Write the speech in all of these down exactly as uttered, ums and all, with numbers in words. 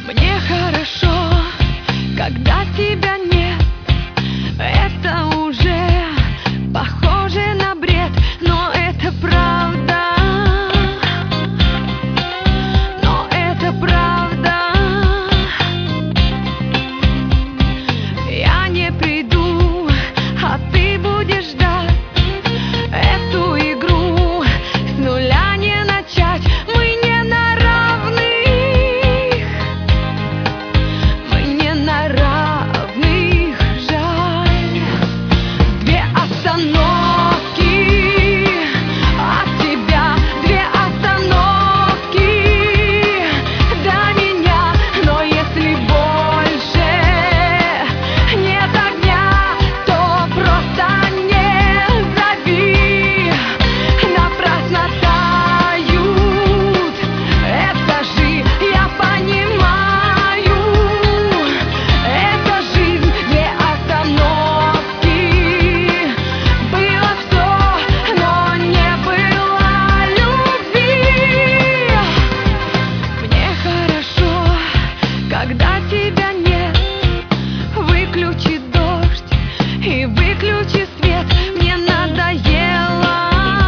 Мне хорошо, когда тебя нет. Это уже похоже на бред, но это правда. Но это правда. Я не приду, а ты будешь ждать. Эту игру с нуля не начать. Мы не на равных. Мы не на равных, жаль. Две остановки от тебя, две остановки до меня. Но если больше нет огня, то просто не зови. Напрасно тают этажи, я понимаю. Это жизнь, две остановки. Было все, но не было любви. Мне хорошо, когда тебя нет. Выключи дождь и выключи свет. Мне надоело,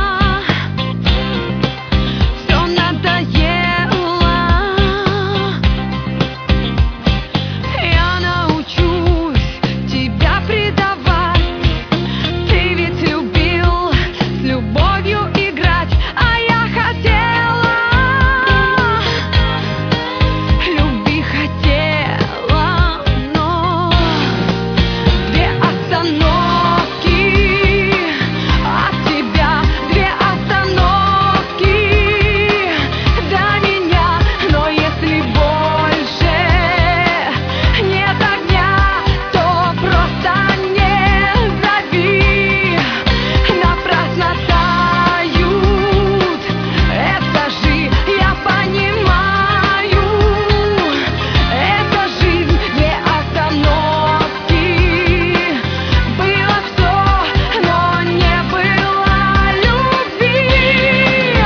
все надоело. Я научусь тебя предавать. Ты ведь любил с любовью играть, а я хотела. Люби хотела, но две остановки от тебя, две остановки до меня. Но если больше нет огня, то просто не зови. Напрасно тают этажи, я понимаю. Это жизнь, две остановки. Было все, но не было любви.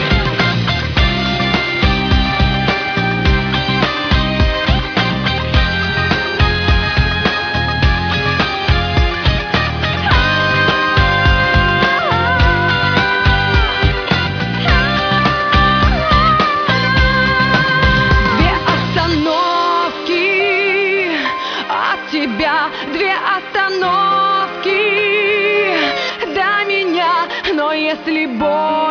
Две остановки от тебя, две остановки до меня. Но если боль